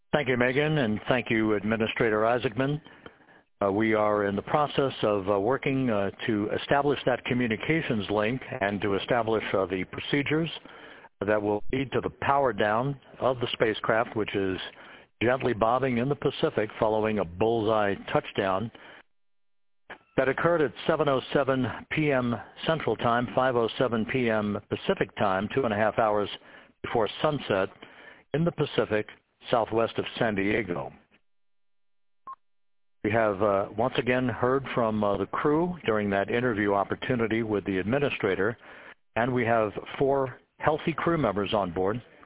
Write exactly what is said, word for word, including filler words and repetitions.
Thank you, Megan, and thank you, Administrator Isaacman. Uh, we are in the process of uh, working uh, to establish that communications link and to establish uh, the procedures that will lead to the power down of the spacecraft, which is gently bobbing in the Pacific following a bullseye touchdown that occurred at seven oh seven p m Central Time, five oh seven p m Pacific Time, two and a half hours before sunset in the Pacific southwest of San Diego. We have uh, once again heard from uh, the crew during that interview opportunity with the administrator, and we have four healthy crew members on board.